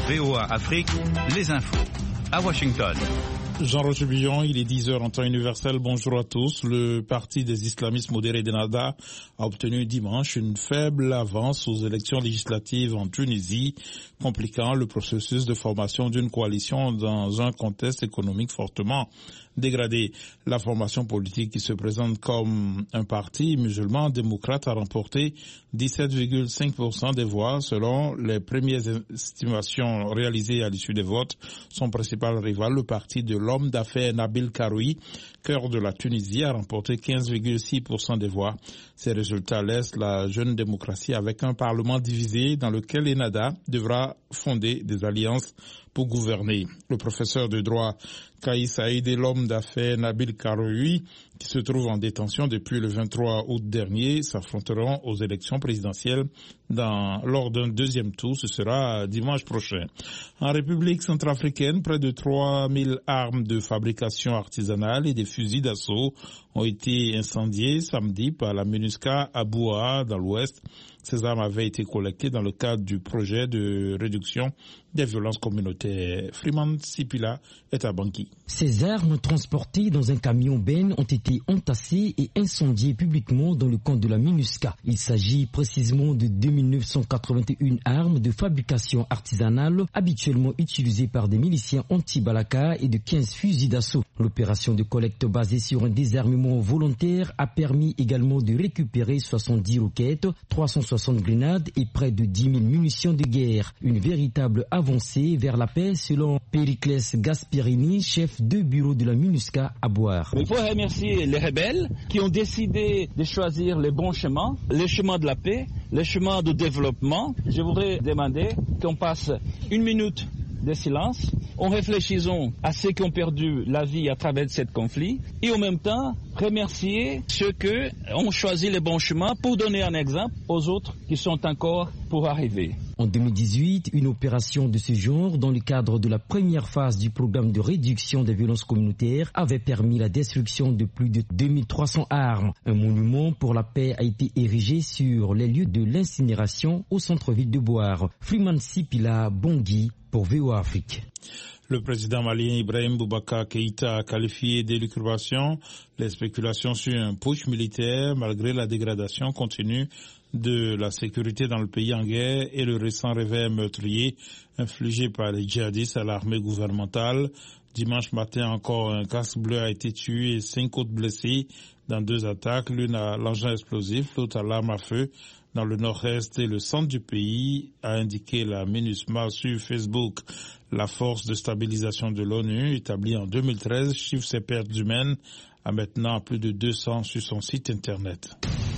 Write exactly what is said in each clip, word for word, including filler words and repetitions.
V O A Afrique, les infos. À Washington. Jean-Roger Billon, il est dix heures en temps universel. Bonjour à tous. Le parti des islamistes modérés d'Ennahda a obtenu dimanche une faible avance aux élections législatives en Tunisie, compliquant le processus de formation d'une coalition dans un contexte économique fortement dégradé. La formation politique qui se présente comme un parti musulman démocrate a remporté dix-sept virgule cinq pour cent des voix selon les premières estimations réalisées à l'issue des votes. Son principal rival, le parti de l'homme d'affaires Nabil Karoui, cœur de la Tunisie, a remporté quinze virgule six pour cent des voix. Ces résultats laissent la jeune démocratie avec un parlement divisé dans lequel Ennahda devra fonder des alliances pour gouverner. Le professeur de droit Kais Saïd et l'homme d'affaires Nabil Karoui, qui se trouve en détention depuis le vingt-trois août dernier, s'affronteront aux élections présidentielles dans, lors d'un deuxième tour. Ce sera dimanche prochain. En République centrafricaine, près de trois mille armes de fabrication artisanale et des fusils d'assaut ont été incendiés samedi par la MINUSCA à Boua, dans l'ouest. Ces armes avaient été collectées dans le cadre du projet de réduction des violences communautaires. Freeman Sipila est à Bangui. Ces armes transportées dans un camion Ben ont été entassées et incendiées publiquement dans le camp de la MINUSCA. Il s'agit précisément de deux mille neuf cent quatre-vingt-un armes de fabrication artisanale habituellement utilisées par des miliciens anti-Balaka et de quinze fusils d'assaut. L'opération de collecte basée sur un désarmement volontaire a permis également de récupérer soixante-dix roquettes, trois cent soixante grenades et près de dix mille munitions de guerre. Une véritable avancée vers la paix selon Périclès Gasperini, chef de bureau de la MINUSCA à Boire. Il faut remercier les rebelles qui ont décidé de choisir les bons chemins, les chemins de la paix, les chemins de développement. Je voudrais demander qu'on passe une minute de silence en réfléchissant à ceux qui ont perdu la vie à travers ce conflit et en même temps remercier ceux qui ont choisi les bons chemins pour donner un exemple aux autres qui sont encore pour arriver. En deux mille dix-huit, une opération de ce genre, dans le cadre de la première phase du programme de réduction des violences communautaires, avait permis la destruction de plus de deux mille trois cents armes. Un monument pour la paix a été érigé sur les lieux de l'incinération au centre-ville de Boire. Freeman Sipila, Bangui, pour V O A Afrique. Le président malien Ibrahim Boubacar Keïta a qualifié d'élucubration les spéculations sur un putsch militaire malgré la dégradation continue de la sécurité dans le pays en guerre et le récent réveil meurtrier infligé par les djihadistes à l'armée gouvernementale. Dimanche matin encore, un casque bleu a été tué et cinq autres blessés dans deux attaques, l'une à l'engin explosif, l'autre à l'arme à feu dans le nord-est et le centre du pays, a indiqué la MINUSMA sur Facebook. La force de stabilisation de l'ONU, établie en deux mille treize, chiffre ses pertes humaines à maintenant plus de deux cents sur son site internet.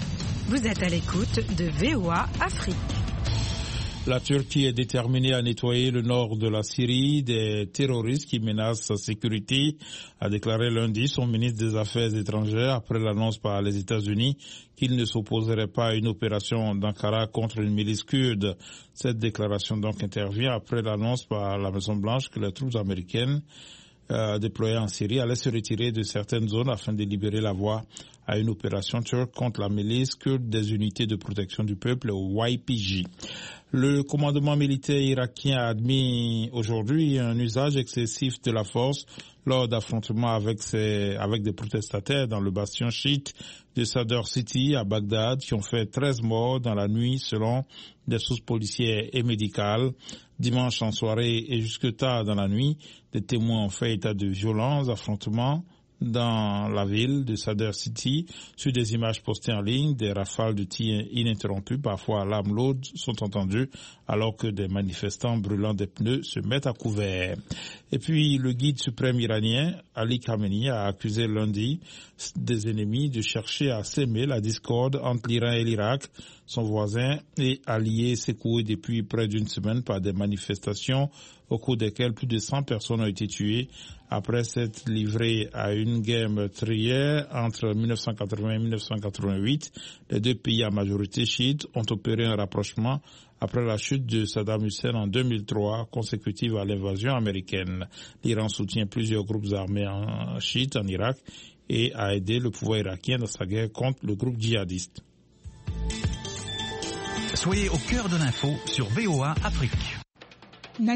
Vous êtes à l'écoute de V O A Afrique. La Turquie est déterminée à nettoyer le nord de la Syrie des terroristes qui menacent sa sécurité, a déclaré lundi son ministre des Affaires étrangères après l'annonce par les États-Unis qu'il ne s'opposerait pas à une opération d'Ankara contre une milice kurde. Cette déclaration donc intervient après l'annonce par la Maison-Blanche que les troupes américaines euh, déployées en Syrie allaient se retirer de certaines zones afin de libérer la voie à une opération turque contre la milice kurde des unités de protection du peuple, Y P G. Le commandement militaire irakien a admis aujourd'hui un usage excessif de la force lors d'affrontements avec ses, avec des protestataires dans le bastion chiite de Sadr City à Bagdad qui ont fait treize morts dans la nuit selon des sources policières et médicales. Dimanche en soirée et jusque tard dans la nuit, des témoins ont fait état de violents affrontements dans la ville de Sadr City. Sur des images postées en ligne, des rafales de tirs ininterrompues, parfois à l'arme lourde, sont entendues alors que des manifestants brûlant des pneus se mettent à couvert. Et puis, le guide suprême iranien, Ali Khamenei, a accusé lundi des ennemis de chercher à s'aimer la discorde entre l'Iran et l'Irak, son voisin et allié secoué depuis près d'une semaine par des manifestations au cours desquelles plus de cent personnes ont été tuées après s'être livrées à une guerre meurtrière entre mille neuf cent quatre-vingts et mille neuf cent quatre-vingt-huit. Les deux pays à majorité chiite ont opéré un rapprochement après la chute de Saddam Hussein en deux mille trois, consécutive à l'invasion américaine. L'Iran soutient plusieurs groupes armés en chiite en Irak et a aidé le pouvoir irakien dans sa guerre contre le groupe djihadiste. Soyez au cœur de l'info sur V O A Afrique.